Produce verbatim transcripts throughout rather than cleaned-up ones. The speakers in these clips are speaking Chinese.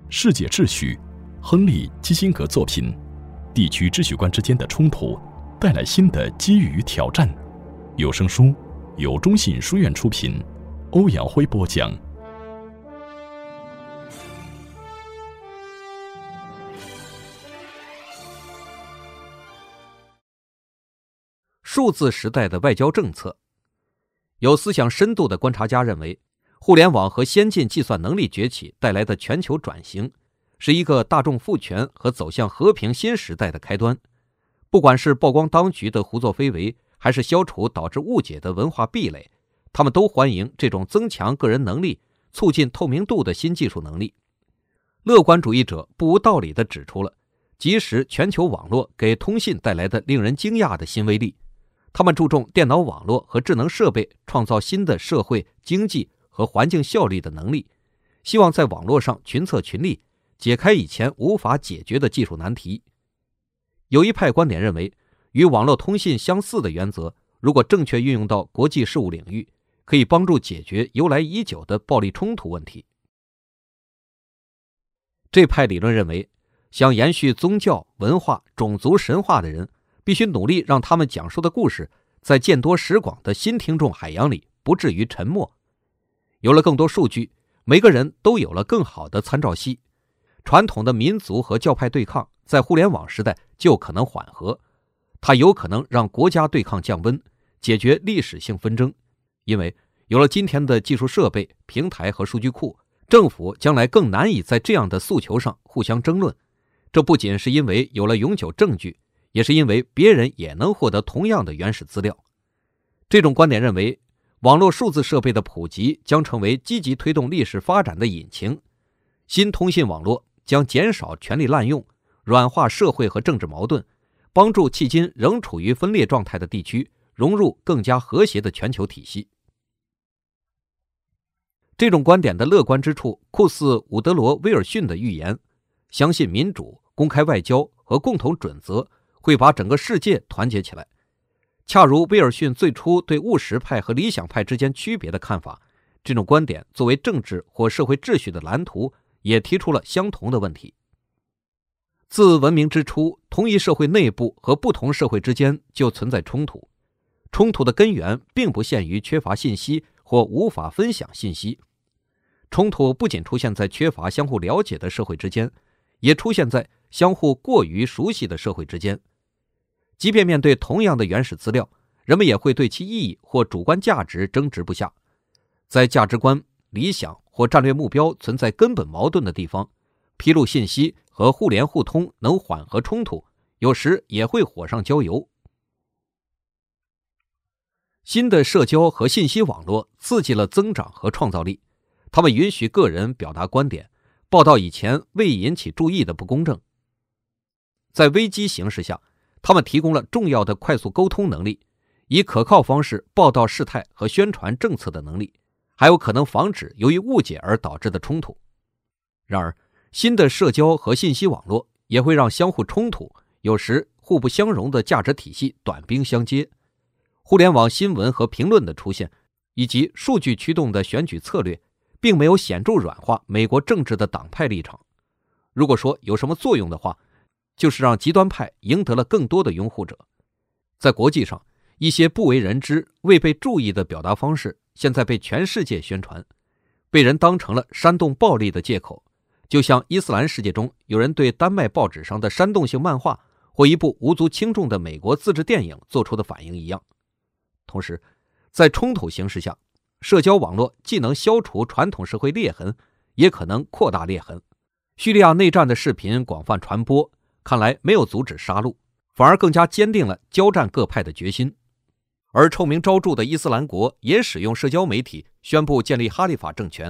世界秩序，亨利·基辛格作品《地区秩序观之间的冲突带来新的机遇与挑战》有声书由中信书院出品，欧阳辉播讲。 数字时代的外交政策。有思想深度的观察家认为，互联网和先进计算能力崛起带来的全球转型，是一个大众赋权和走向和平新时代的开端。不管是曝光当局的胡作非为，还是消除导致误解的文化壁垒，他们都欢迎这种增强个人能力、促进透明度的新技术能力。乐观主义者不无道理地指出了即时全球网络给通信带来的令人惊讶的新威力。他们注重电脑网络和智能设备创造新的社会、经济和环境效率的能力，希望在网络上群策群力，解开以前无法解决的技术难题。有一派观点认为，与网络通信相似的原则，如果正确运用到国际事务领域，可以帮助解决由来已久的暴力冲突问题。这派理论认为，想延续宗教、文化、种族神话的人，必须努力让他们讲述的故事在见多识广的新听众海洋里不至于沉没。有了更多数据，每个人都有了更好的参照系。传统的民族和教派对抗在互联网时代就可能缓和，它有可能让国家对抗降温，解决历史性纷争。因为有了今天的技术设备、平台和数据库，政府将来更难以在这样的诉求上互相争论。这不仅是因为有了永久证据，也是因为别人也能获得同样的原始资料。这种观点认为，网络数字设备的普及将成为积极推动历史发展的引擎。新通信网络将减少权力滥用，软化社会和政治矛盾，帮助迄今仍处于分裂状态的地区融入更加和谐的全球体系。这种观点的乐观之处酷似伍德罗·威尔逊的预言，相信民主、公开外交和共同准则会把整个世界团结起来。恰如威尔逊最初对务实派和理想派之间区别的看法，这种观点作为政治或社会秩序的蓝图，也提出了相同的问题。自文明之初，同一社会内部和不同社会之间就存在冲突。冲突的根源并不限于缺乏信息或无法分享信息。冲突不仅出现在缺乏相互了解的社会之间，也出现在相互过于熟悉的社会之间。即便面对同样的原始资料，人们也会对其意义或主观价值争执不下。在价值观、理想或战略目标存在根本矛盾的地方，披露信息和互联互通能缓和冲突，有时也会火上浇油。新的社交和信息网络刺激了增长和创造力，他们允许个人表达观点，报道以前未引起注意的不公正。在危机形势下，他们提供了重要的快速沟通能力，以可靠方式报道事态和宣传政策的能力，还有可能防止由于误解而导致的冲突。然而，新的社交和信息网络也会让相互冲突，有时互不相容的价值体系短兵相接。互联网新闻和评论的出现，以及数据驱动的选举策略，并没有显著软化美国政治的党派立场。如果说有什么作用的话，就是让极端派赢得了更多的拥护者。在国际上，一些不为人知、未被注意的表达方式，现在被全世界宣传，被人当成了煽动暴力的借口，就像伊斯兰世界中有人对丹麦报纸上的煽动性漫画或一部无足轻重的美国自制电影做出的反应一样。同时，在冲突形势下，社交网络既能消除传统社会裂痕，也可能扩大裂痕。叙利亚内战的视频广泛传播，看来没有阻止杀戮，反而更加坚定了交战各派的决心。而臭名昭著的伊斯兰国也使用社交媒体宣布建立哈里法政权。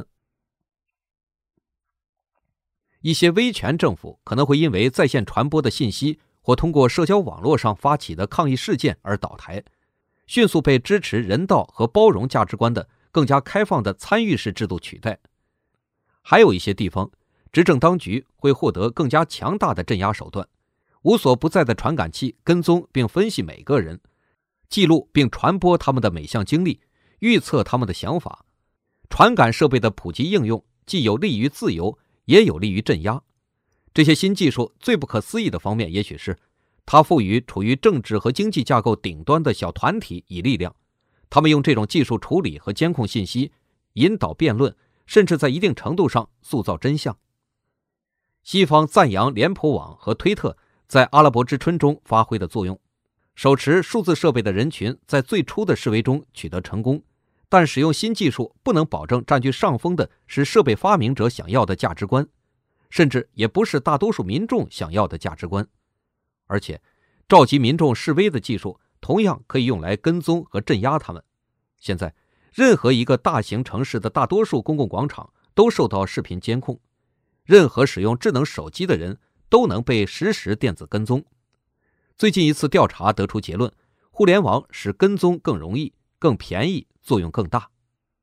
一些威权政府可能会因为在线传播的信息或通过社交网络上发起的抗议事件而倒台，迅速被支持人道和包容价值观的更加开放的参与式制度取代。还有一些地方，执政当局会获得更加强大的镇压手段，无所不在的传感器跟踪并分析每个人，记录并传播他们的每项经历，预测他们的想法。传感设备的普及应用既有利于自由， 也有利于镇压。这些新技术最不可思议的方面，也许是它赋予处于政治和经济架构顶端的小团体以力量，他们用这种技术处理和监控信息，引导辩论，甚至在一定程度上塑造真相。西方赞扬脸谱网和推特在阿拉伯之春中发挥的作用，手持数字设备的人群在最初的示威中取得成功，但使用新技术不能保证占据上风的是设备发明者想要的价值观，甚至也不是大多数民众想要的价值观。而且召集民众示威的技术同样可以用来跟踪和镇压他们。现在任何一个大型城市的大多数公共广场都受到视频监控，任何使用智能手机的人都能被实时电子跟踪。最近一次调查得出结论，互联网使跟踪更容易、更便宜，作用更大。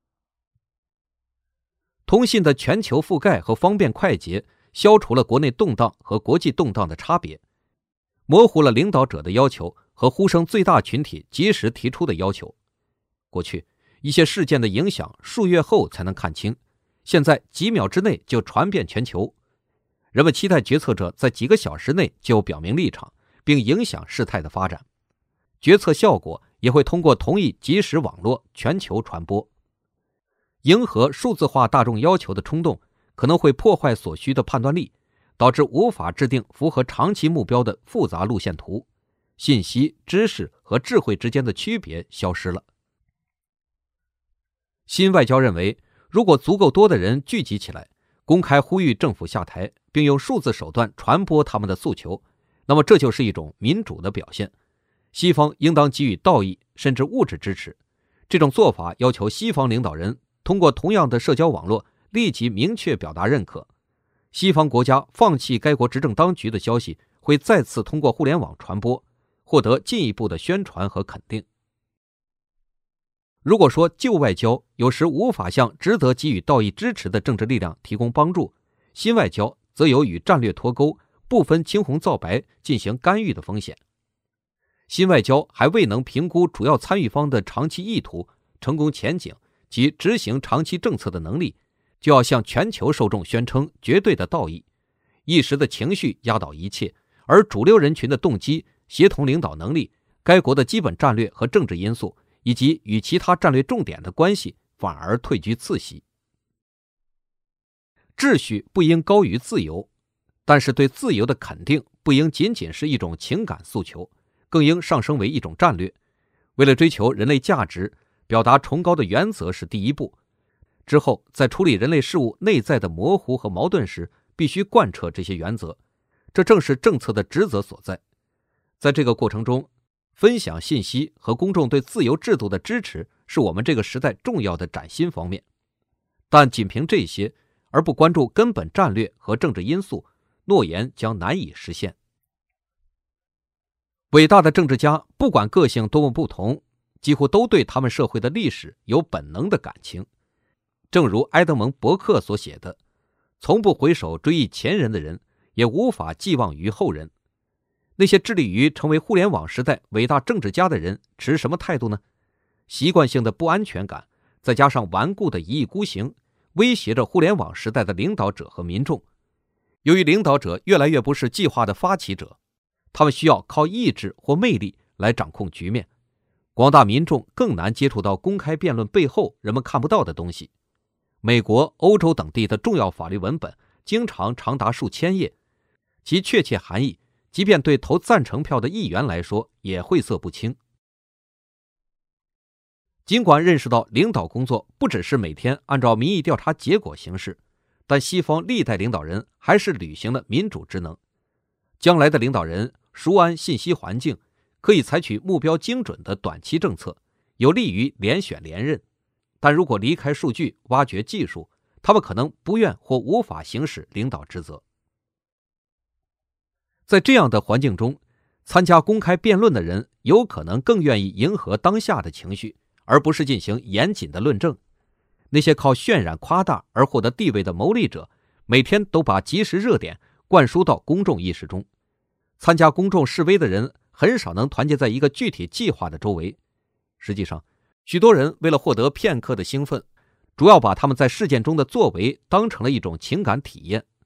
通信的全球覆盖和方便快捷消除了国内动荡和国际动荡的差别，模糊了领导者的要求和呼声最大群体及时提出的要求。过去一些事件的影响数月后才能看清，现在几秒之内就传遍全球。人们期待决策者在几个小时内就表明立场，并影响事态的发展。决策效果也会通过同一即时网络全球传播。迎合数字化大众要求的冲动可能会破坏所需的判断力，导致无法制定符合长期目标的复杂路线图，信息、知识和智慧之间的区别消失了。新外交认为，如果足够多的人聚集起来，公开呼吁政府下台，并用数字手段传播他们的诉求，那么这就是一种民主的表现。西方应当给予道义甚至物质支持。这种做法要求西方领导人通过同样的社交网络立即明确表达认可。西方国家放弃该国执政当局的消息会再次通过互联网传播，获得进一步的宣传和肯定。如果说旧外交有时无法向值得给予道义支持的政治力量提供帮助，新外交则有与战略脱钩、不分青红皂白进行干预的风险。新外交还未能评估主要参与方的长期意图、成功前景及执行长期政策的能力，就要向全球受众宣称绝对的道义。一时的情绪压倒一切，而主流人群的动机、协同领导能力、该国的基本战略和政治因素以及与其他战略重点的关系反而退居次席。秩序不应高于自由，但是对自由的肯定不应仅仅是一种情感诉求，更应上升为一种战略。为了追求人类价值，表达崇高的原则是第一步，之后在处理人类事物内在的模糊和矛盾时，必须贯彻这些原则，这正是政策的职责所在。在这个过程中，分享信息和公众对自由制度的支持是我们这个时代重要的崭新方面。但仅凭这些而不关注根本战略和政治因素，诺言将难以实现。伟大的政治家不管个性多么不同，几乎都对他们社会的历史有本能的感情。正如埃德蒙·伯克所写的，从不回首追忆前人的人，也无法寄望于后人。那些致力于成为互联网时代伟大政治家的人持什么态度呢？习惯性的不安全感，再加上顽固的一意孤行，威胁着互联网时代的领导者和民众。由于领导者越来越不是计划的发起者，他们需要靠意志或魅力来掌控局面。广大民众更难接触到公开辩论背后人们看不到的东西。美国、欧洲等地的重要法律文本经常长达数千页，其确切含义即便对投赞成票的议员来说也晦涩不清。尽管认识到领导工作不只是每天按照民意调查结果行事，但西方历代领导人还是履行了民主职能。将来的领导人熟谙信息环境，可以采取目标精准的短期政策，有利于连选连任。但如果离开数据，挖掘技术，他们可能不愿或无法行使领导职责。在这样的环境中，参加公开辩论的人有可能更愿意迎合当下的情绪，而不是进行严谨的论证。那些靠渲染夸大而获得地位的谋利者，每天都把即时热点灌输到公众意识中。参加公众示威的人很少能团结在一个具体计划的周围。实际上，许多人为了获得片刻的兴奋，主要把他们在事件中的作为当成了一种情感体验。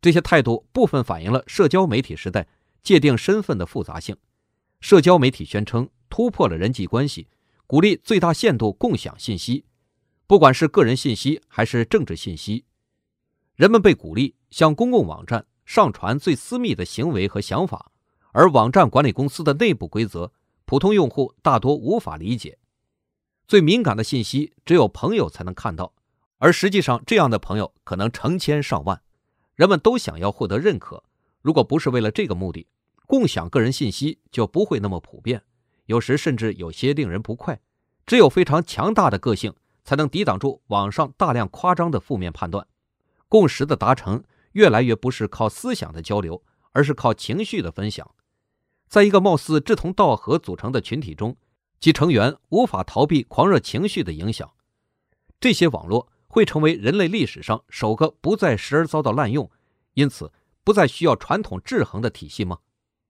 这些态度部分反映了社交媒体时代界定身份的复杂性。社交媒体宣称突破了人际关系，鼓励最大限度共享信息，不管是个人信息还是政治信息。人们被鼓励向公共网站上传最私密的行为和想法，而网站管理公司的内部规则，普通用户大多无法理解。最敏感的信息只有朋友才能看到，而实际上这样的朋友可能成千上万。人们都想要获得认可，如果不是为了这个目的，共享个人信息就不会那么普遍，有时甚至有些令人不快。只有非常强大的个性才能抵挡住网上大量夸张的负面判断。共识的达成越来越不是靠思想的交流，而是靠情绪的分享。在一个貌似志同道合组成的群体中，其成员无法逃避狂热情绪的影响。这些网络会成为人类历史上首个不再时而遭到滥用，因此不再需要传统制衡的体系吗？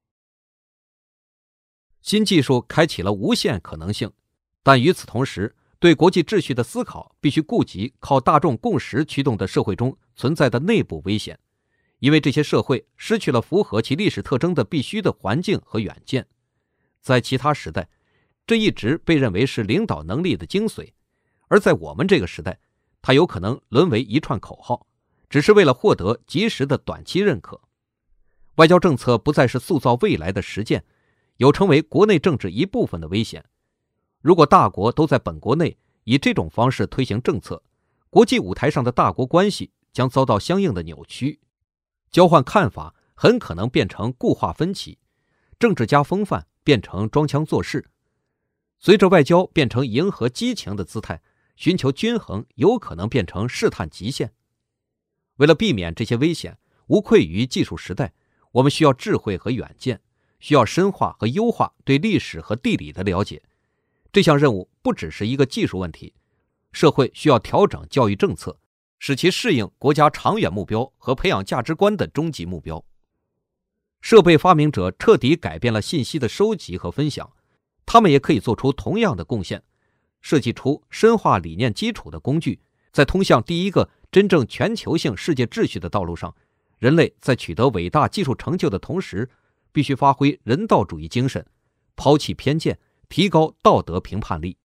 新技术开启了无限可能性，但与此同时，对国际秩序的思考必须顾及靠大众共识驱动的社会中存在的内部危险，因为这些社会失去了符合其历史特征的必须的环境和远见。在其他时代，这一直被认为是领导能力的精髓，而在我们这个时代，它有可能沦为一串口号，只是为了获得及时的短期认可。外交政策不再是塑造未来的实践，有成为国内政治一部分的危险。如果大国都在本国内以这种方式推行政策，国际舞台上的大国关系将遭到相应的扭曲，交换看法很可能变成固化分歧，政治家风范变成装腔作势。随着外交变成迎合激情的姿态，寻求均衡有可能变成试探极限。为了避免这些危险，无愧于技术时代，我们需要智慧和远见，需要深化和优化对历史和地理的了解。这项任务不只是一个技术问题，社会需要调整教育政策，使其适应国家长远目标和培养价值观的终极目标。设备发明者彻底改变了信息的收集和分享，他们也可以做出同样的贡献，设计出深化理念基础的工具。在通向第一个真正全球性世界秩序的道路上，人类在取得伟大技术成就的同时，必须发挥人道主义精神，抛弃偏见，提高道德评判力。